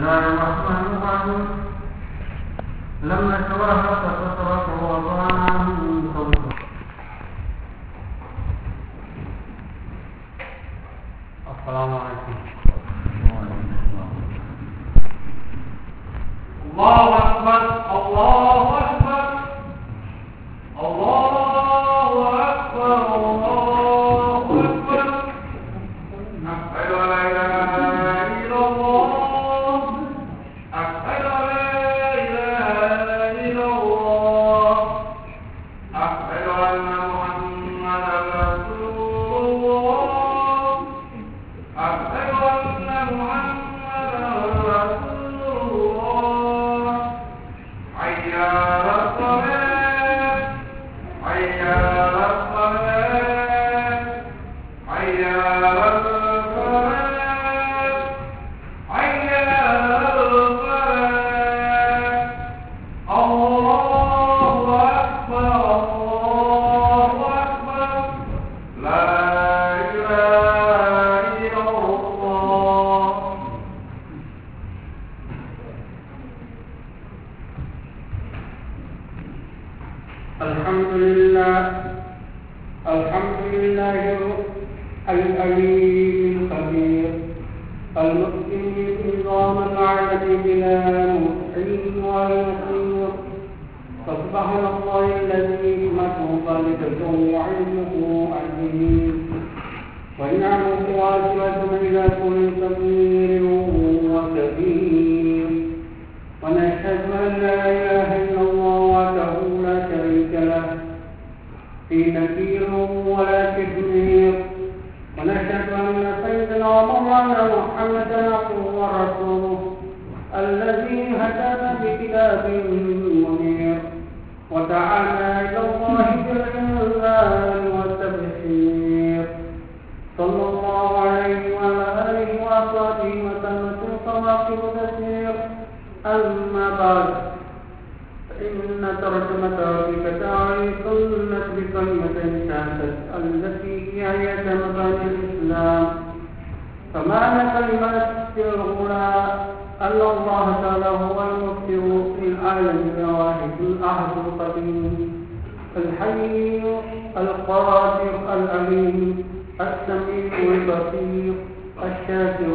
الله الرحمن الرحيم لما توافق فتركه وطعن عنه صوته. السلام عليكم. الله أكبر الله أكبر الله أكبر الله أكبر أشهد أن لا إله إلا الله أشهد أن لا إله إلا الله أشهد أن محمدا رسول الله أشهد أن محمدا رسول الله حي على الصلاة حي على الصلاة حي على الصلاة حي على الصلاة الله أكبر الله أكبر لا إله إلا الله. الحمد لله العليم الخبير المحكم نظام العالم بلا محيي ويصير. فسبحان الله الذي حكمته خالقة وعلمه عظيم ونعمه واسعة إلى كل صغير وكبير. ونشهد أن لا إله إلا الله وحده لا شريك له في نكير ولا تكبير. ونشهد أن سيدنا ومولانا محمدا عبده ورسوله الذي هدانا بكتاب منير ودعانا إلى الله بالإنذار والتبشير. صلى الله عليه وعلى آله وأصحابه وسلم صلوات تسير. أما بعد فإن ترجمة ربك تعالى سنة بكلمة شهدت التي هي مبادئ الإسلام. فمعنى كلمة الأولى أن الله تعالى هو المبدع في العالم الواحد الأحد القديم الحي القادر العليم السميع البصير الشاكر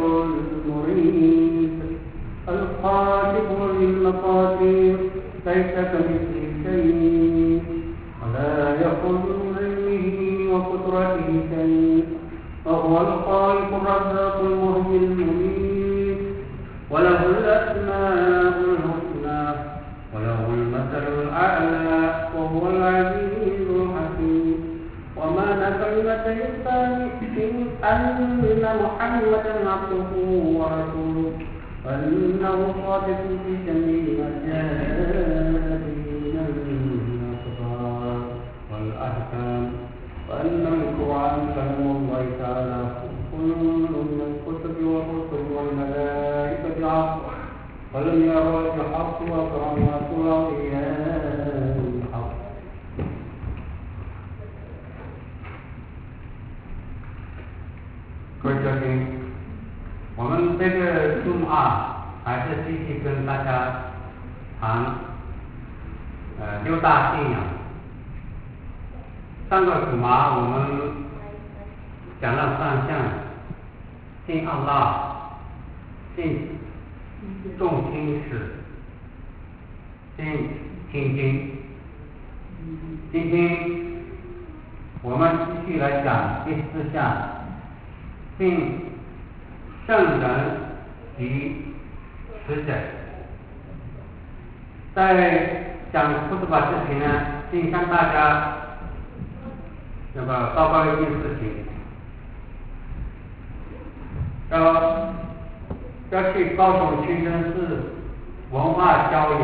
المريد القادر للمقادير ليس كمثله شيء ولا يكون من علمه وقدرته شيء وهو الخالق الرزاق المحيي المميت وله الأسماء الحسنى وله المثل الأعلى وهو العزيز الحكيم. ومعنى كلمة الثاني أن محمدا عبده ورسوله وأنه صادق في جميع ما جاء به من الأخبار والأحكام وأن القرآن كلام الله تعالى كل من الكتب والرسل والملائكة حق ولم يروا الحق وكرامة الأولياء الحق. 各位嘉宾，我们这个Zoom还是继续跟大家谈六大信仰。上个古马我们讲了3项，信安拉，信众亲史，信亲经。今天我们继续来讲第4项，信圣人及使者。在讲库图巴之前呢，先向大家报告一件事情，要去高雄清真寺文化交流，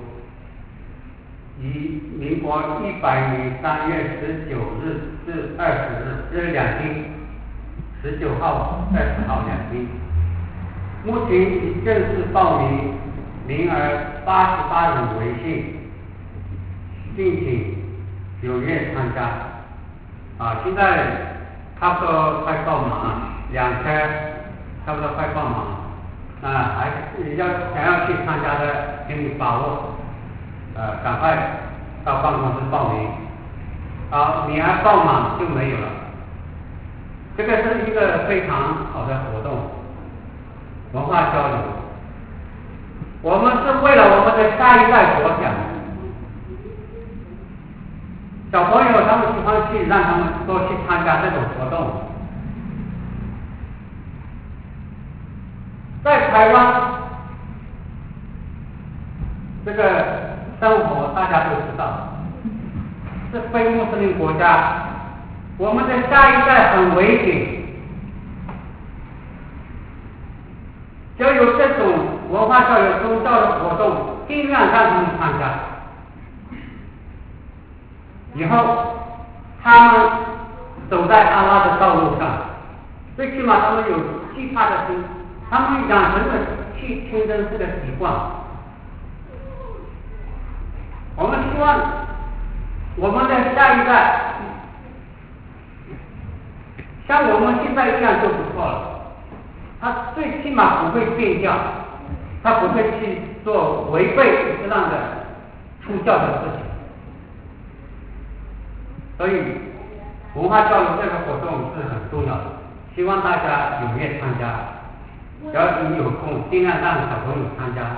于民国100年3月19日至20日，这是2天，19号、20号2天。目前已正式报名名额88人为限，敬请踊跃参加。现在差不多快爆满，2车差不多快爆满。 还是想要去参加的，请你把握，赶快到办公室报名。你还报满就没有了。这个是一个非常好的活动，文化交流。我们是为了我们的下一代着想。小朋友他们喜欢去，让他们多去参加这种活动。在台湾，这个生活大家都知道，是非穆斯林国家，我们的下一代很危险。就有这种文化教育、宗教的活动，尽量让他们参加。以后他们走在阿拉的道路上，最起码他们有惧怕的心，他们养成了去清真寺的习惯。我们希望我们的下一代像我们现在一样就不错了。他最起码不会变教，他不会去做违背伊斯兰的出教的事情。所以文化教育这个活动是很重要的，希望大家踊跃参加。只要你有空，尽量让小朋友参加。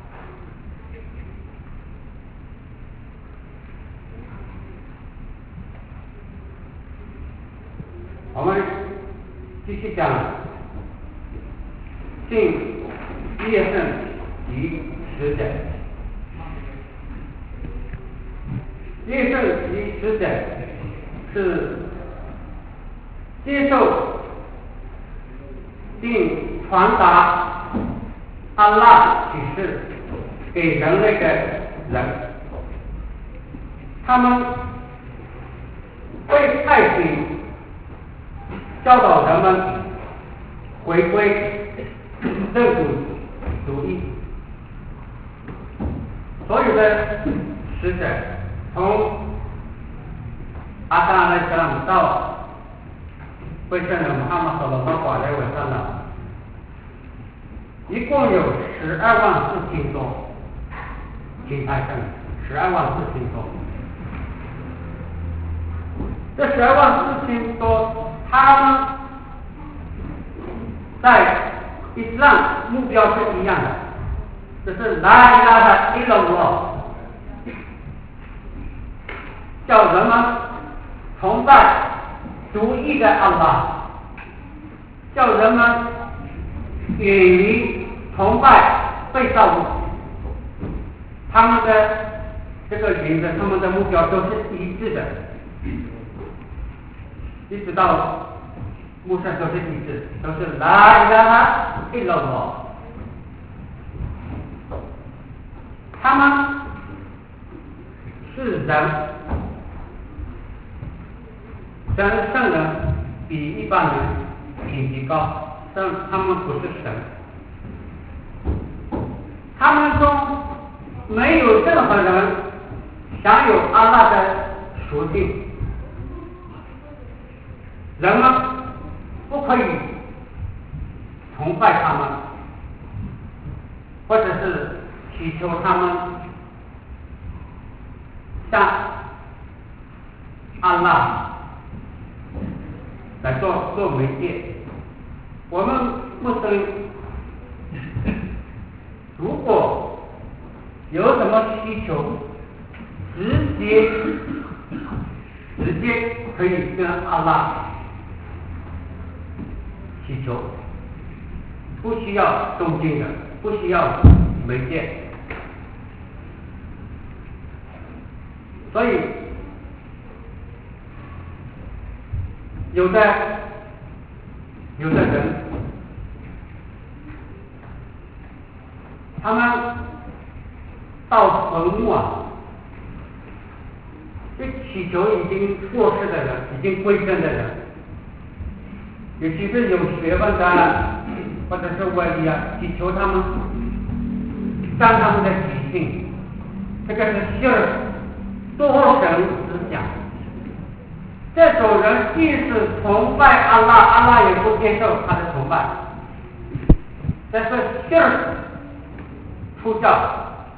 我们继续讲信业圣及使者。业圣及使者是接受并传达安拉启示给人类的人，他们会派遣教导人们回归认主主义。所有的使者，从阿达阿莱萨姆到贵圣的穆罕默德·保莱维上的，一共有124000多金牌圣，124000多。这124000多，他们在伊斯兰目标是一样的，就是拉伊拉哈伊拉姆，叫人们崇拜独一的安拉，叫人们远离崇拜被造物。他们的这个原则，他们的目标都是一致的，一直到穆萨都是一致，都是拉伊拉哈伊拉姆。他们是人，圣人比一般人品级高，但他们不是神。他们中没有任何人享有阿拉的属性，人们不可以崇拜他们，或者是祈求他们向安拉来做媒介。我们穆斯林如果有什么需求，直接可以跟阿拉祈求，不需要中间的，不需要媒介。所以有的人，他们到坟墓去祈求已经过世的人，已经归真的人，尤其是有学问的或者是外力祈求他们将他们的体性，这个是多神思想。这种人即使崇拜阿拉，阿拉也不接受他的崇拜。 这是shirk出教。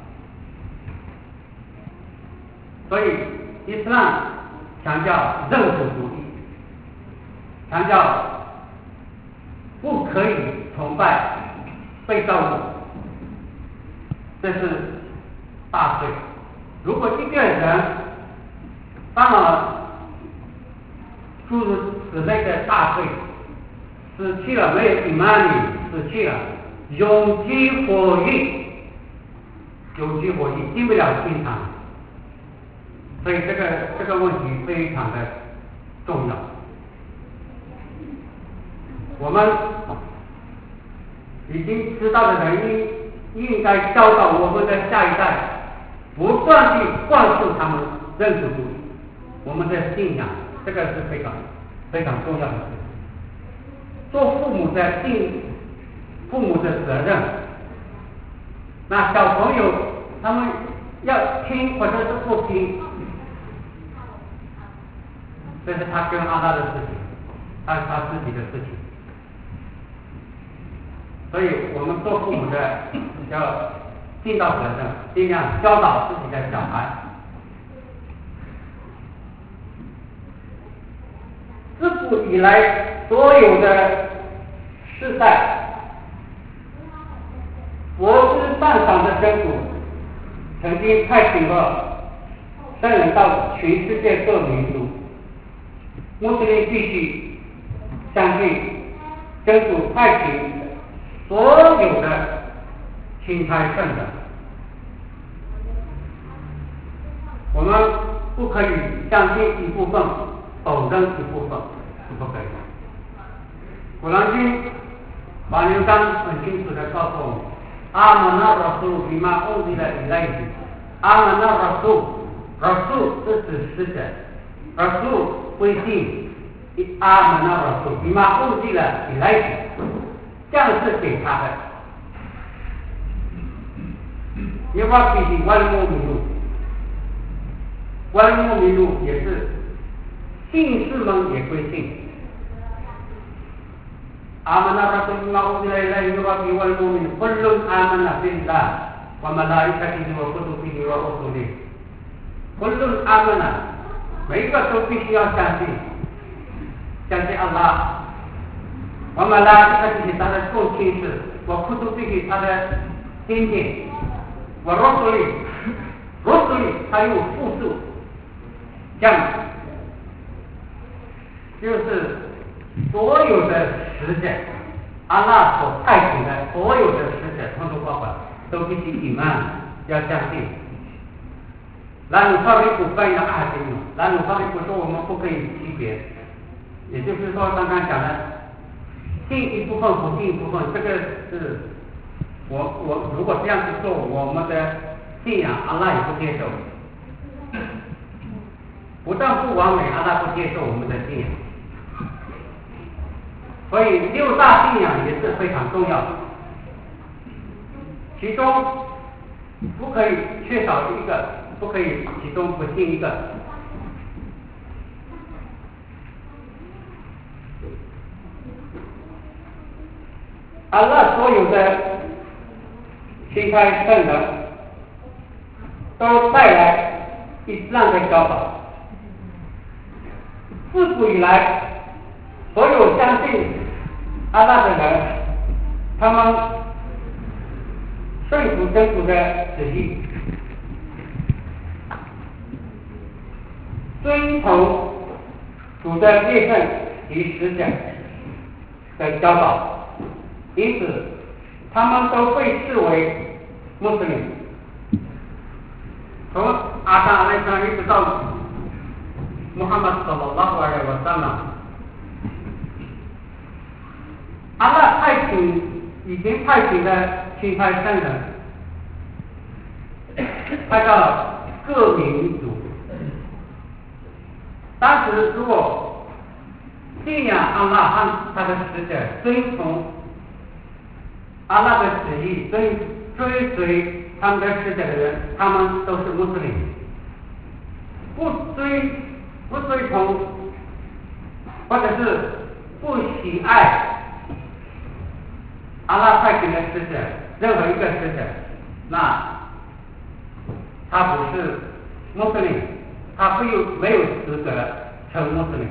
所以伊斯兰强调认识主义，强调不可以崇拜被造物，这是大罪。如果一个人犯了诸如此类的大罪，死去了，没有imani，死去了，永居火狱，进不了天堂。所以这个问题非常的重要。我们已经知道的人应该教导我们的下一代，不断地灌输他们认识主义，我们的信仰，这个是非常非常重要的事情。做父母的父母的责任。那小朋友他们要听或者是不听，这是他跟阿拉的事情，他自己的事情。所以我们做父母的要尽到责任，尽量教导自己的小孩。自古以来，所有的世代，佛之赞赏的真主曾经派遣过圣人到全世界各民族。穆斯林必须相信真主派遣所有的钦差圣人，我们不可以相信一部分，否认一部分，是不可以的。古兰经8章很清楚的告诉我们，阿曼那拉苏比玛乌迪的以来，阿曼那拉苏是指使者，拉苏归信，阿曼那拉苏比玛乌迪的以来。这样是给他的，因为毕竟万莫迷路也是信士们也归信。阿曼那拉苏比玛乌迪来，因为比万莫迷路，kullun amana billah wa malaikatihi wa kutubihi wa rusulihi。kullun amana，每一个都必须要相信阿拉。我们来这个是他的共亲事，我库图必须他的经典，我罗苏里他有复数，这样就是所有的使者，阿拉所派遣的所有的使者，通通包括都必须伊曼要相信。兰努法律不翻译的阿经，兰努法律不说我们不可以区别，也就是说刚刚讲的。信一部分不信一部分，这个是我如果这样子做，我们的信仰阿拉也不接受，不但不完美，阿拉不接受我们的信仰。所以6大信仰也是非常重要的，其中不可以缺少一个，不可以其中不信一个。阿拉所有的钦差圣人都带来伊斯兰的教导。自古以来，所有相信阿拉的人，他们顺服真主的旨意，遵从主的列圣及使者的教导。因此，他们都被视为穆斯林。从阿当阿莱斯一直到穆罕默德sallallahu alaihi wasallam，阿拉已经派遣的钦差圣人，派到了各民族。当时如果信仰阿拉和他的使者，遵从阿拉的旨意，追随他们的使者的人，他们都是穆斯林。不追从，或者是不喜爱阿拉派遣的使者，任何一个使者，那他不是穆斯林，他没有资格成穆斯林。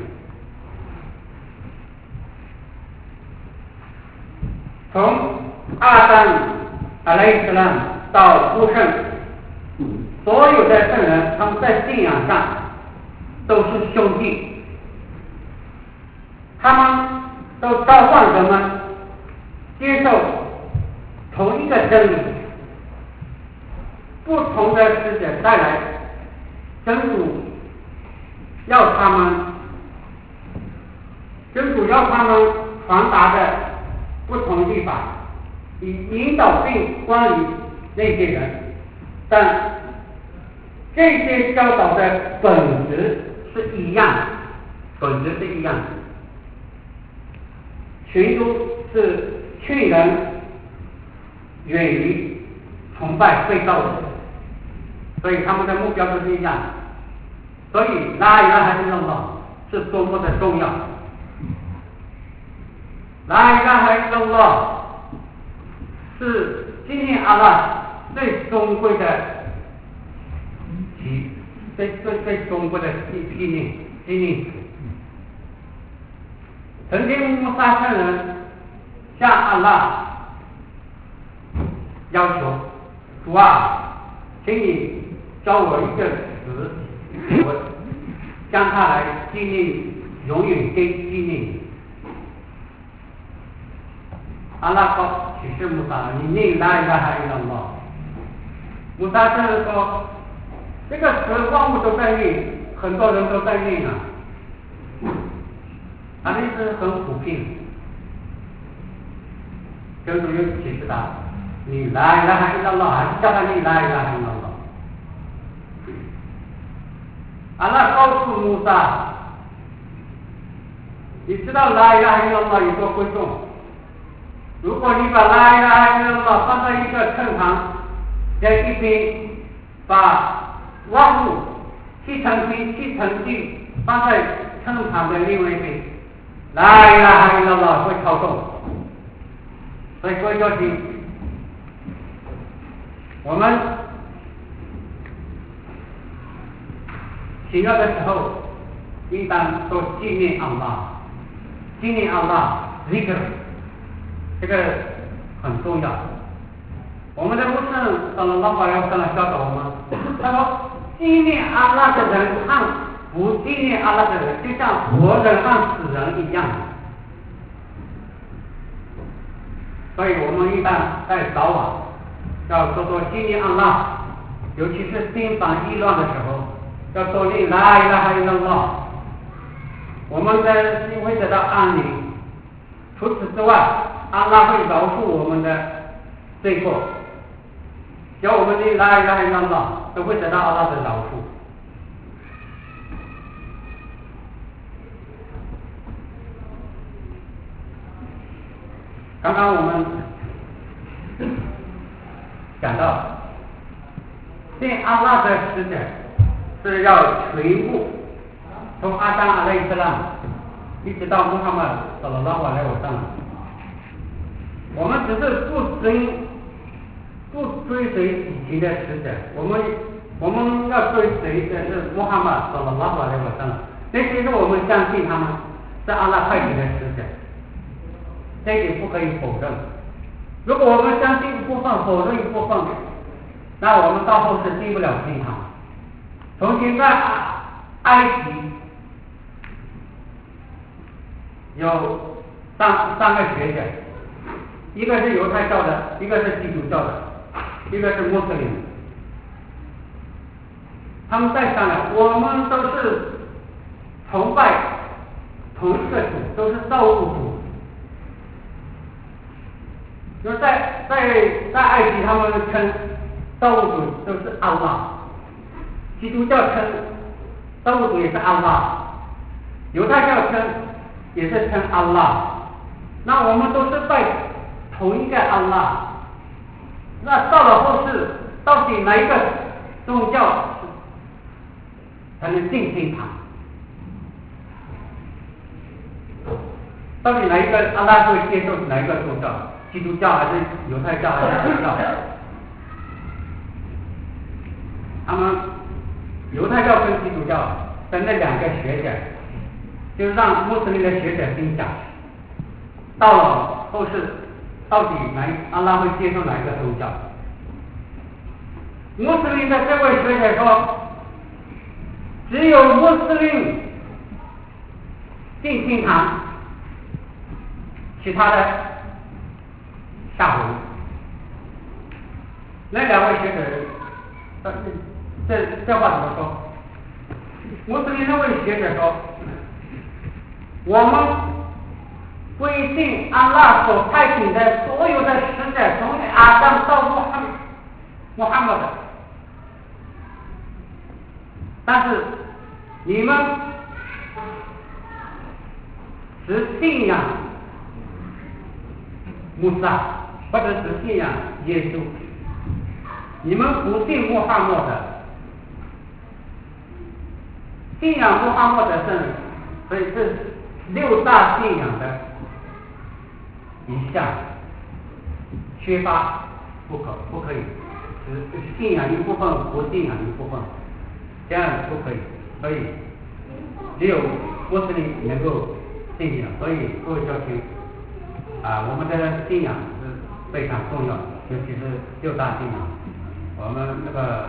从阿当阿莱伊斯兰到诸圣，所有的圣人，他们在信仰上都是兄弟，他们都召唤人们接受同一个真理。不同的使者带来，真主要他们传达的不同地方，以引导并关于那些人，但这些教导的本质是一样的，群都是劝人远离崇拜被造者，所以他们的目标都是一样的。所以拉伊拉哈伊拉拉是多么的重要。拉伊拉哈伊拉拉是纪念阿拉最尊贵的最尊贵的纪念。曾经穆萨圣人向阿拉要求，主啊，请你教我一个词，我将它来纪念，永远纪念你。阿拉告启示穆萨，你念拉伊拉哈伊拉拉。穆萨圣人说，这个词万物都在念，很多人都在念啊，那是很普遍。真主又启示他，你拉伊拉哈伊拉拉，还是叫他念拉伊拉哈伊拉拉。阿拉告诉穆萨，你知道拉伊拉哈伊拉拉有多贵重？如果你把拉伊拉哈伊拉拉放在一个秤旁，在一边把万物七成地放在秤旁的另外一边，拉伊拉哈伊拉拉会超重。所以各位要听，我们祈祷的时候，应当多纪念阿拉，zikr， 这个很重要。我们的牧师sallallahu alaihi wasallam教导我们，他说纪念阿拉的人和不纪念阿拉的人，就像活人和死人一样。所以我们一般在早晚要多多纪念阿拉，尤其是心烦意乱的时候，要多念拉伊拉哈伊拉拉，我们的心会得到安宁。除此之外，阿拉会饶恕我们的罪过，只要我们念拉伊拉哈伊拉拉，都会得到阿拉的饶恕。刚刚我们讲到，信阿拉的使者是要全部从阿当阿莱伊斯兰一直到穆罕默德sallallahu alaihi wasallam，我们只是不追随以前的使者，我们要追随的是穆罕默德sallallahu alaihi wasallam，那些是我们相信他们是阿拉派遣的使者。这一点不可以否认。如果我们相信一部分，否认一部分，那我们到后是进不了天堂。从前在埃及有三个学者，一个是犹太教的，一个是基督教的，一个是穆斯林。他们在商量，我们都是崇拜同一个主，都是造物主。就是在埃及，他们称造物主都是安拉，基督教称造物主也是安拉，犹太教称也是称安拉。那我们都是拜同一个安拉。那到了后世，到底哪一个宗教才能进天堂？到底哪一个阿拉会接受哪一个宗教？ 基督教还是犹太教还是什么教？他们犹太教跟基督教的那两个学者，就让穆斯林的学者心想，到了后世，到底阿拉会接受哪一个宗教？穆斯林的这位学者说，只有穆斯林进天堂，其他的下回。那两位学者，这话怎么说？穆斯林那位学者说，我们归信安拉所派遣的所有的使者，从阿当到穆罕默德，但是你们只信仰穆萨，或者只信仰耶稣，你们不信穆罕默德。信仰穆罕默德圣人，所以是六大信仰的一项，缺乏不可以，只信仰一部分，不信仰一部分，这样不可以。所以只有穆斯林能够信仰。所以各位教亲我们的信仰是非常重要的，尤其是六大信仰。我们那个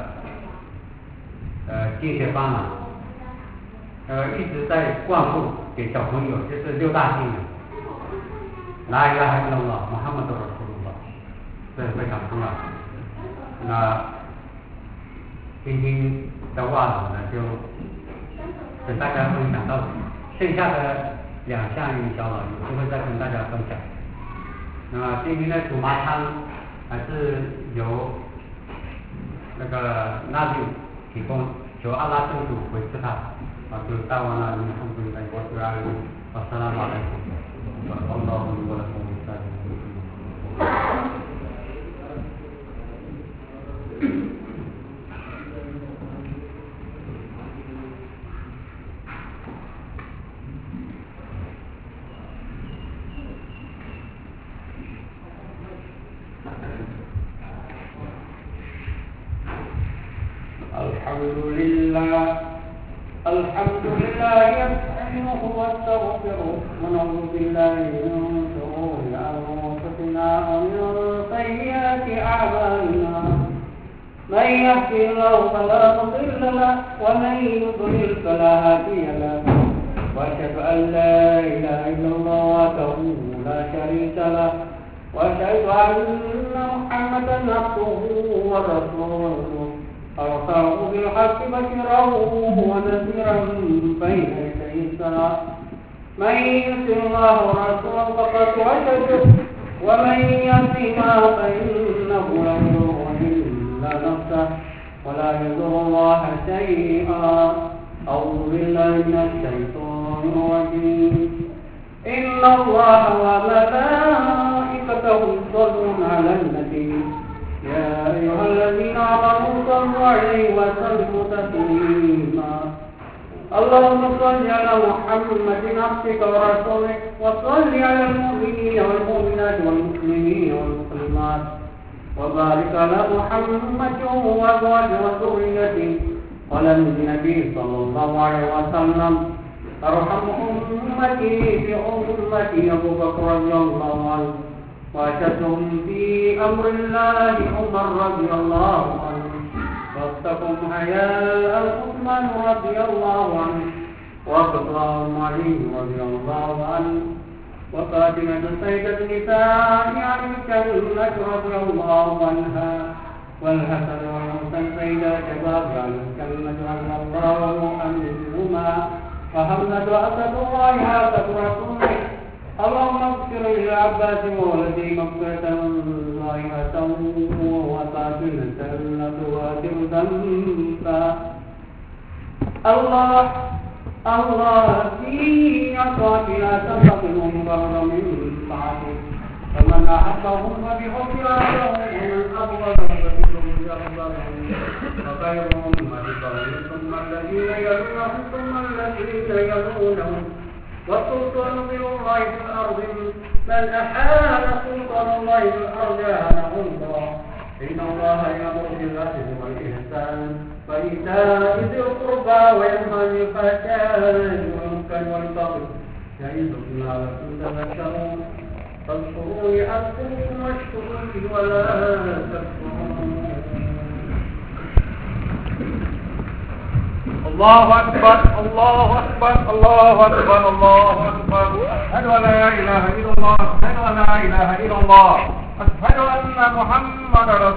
进学班一直在灌输给小朋友，就是六大信仰，la ilaha illallah Muhammadur Rasulullah，这非常重要。那今天的话呢，就跟大家分享到剩下的两项营销了，有机会再跟大家分享。那么今天的主麻汤还是由那个纳比提供，求阿拉真主维持他。就大完了，你们后面来我主要Wassalamualaikum warahmatullahi wabarakatuh。الحمد لله نستعينه ونستغفره ونعوذ بالله من شرور انفسنا ومن سيئات اعمالنا، من يهده الله فلا مضل له ومن يضلل فلا هادي له، واشهد ان لا اله الا الله وحده لا شريك له، واشهد ان محمدا عبده ورسوله أرسله بالحق بشرا ونذيرا بين يدي الساعة، من يطع الله ورسوله فقد رشد، ومن يعصهما فإنه لا يضر إلا نفسه ولا يضر الله شيئا. أعوذ بالله من الشيطان الرجيم. إن الله وملائكته يصلون على النبي يا أيها الذين آمنوا صلوا عليه وسلموا تسليما. اللهم صل على محمد عبدك ورسولك، وصل على المؤمنين والمؤمنات والمسلمين والمسلمات، وبارك على محمد وأزواجه وذريته وعلى النبي صلى الله عليه وسلم. أرحم أمتي بأمتي أبو بكر رضي الله عنه، وأشدهم في أمر الله عمر رضي الله عنه، وأصدقهم حياء عثمان رضي الله عنه، وأكبرهم علي رضي الله عنه، وفاطمة سيدة النساء عن الجنة رضي الله عنها، والحسن والحسن سيدا شباب عن الجنة رضي الله عنهما، وحمزة أسد الله عاتق رسوله. اللهم اغفر للعباس وولدي مغفرة ظاهرة وباطنة لا تغادر ذنبا. الله في عطاك لا تنتقم ضر من طاعتك، فمن أحبهم فبحب أحبهم، ومن أبغضهم فبحب أبغضهم، وخيرهم مرضهم ثم الذين يلونهم ثم الذين يلونهم، والسلطان من الله في الأرض من أحال سلطان الله الأرض أنا الله إن الله يأمر بالعدل والإحسان وإيتاء ذي القربى وينهى عن الفحشاء والمنكر والبغي يعظكم لعلكم تذكرون فاذكروني أذكركم واشكروا لي ولا تكفرون. الله أكبر الله أكبر الله أكبر الله أكبر. أشهد أن لا إله إلا الله أشهد أن لا إله إلا الله أشهد أن محمدا رسول الله.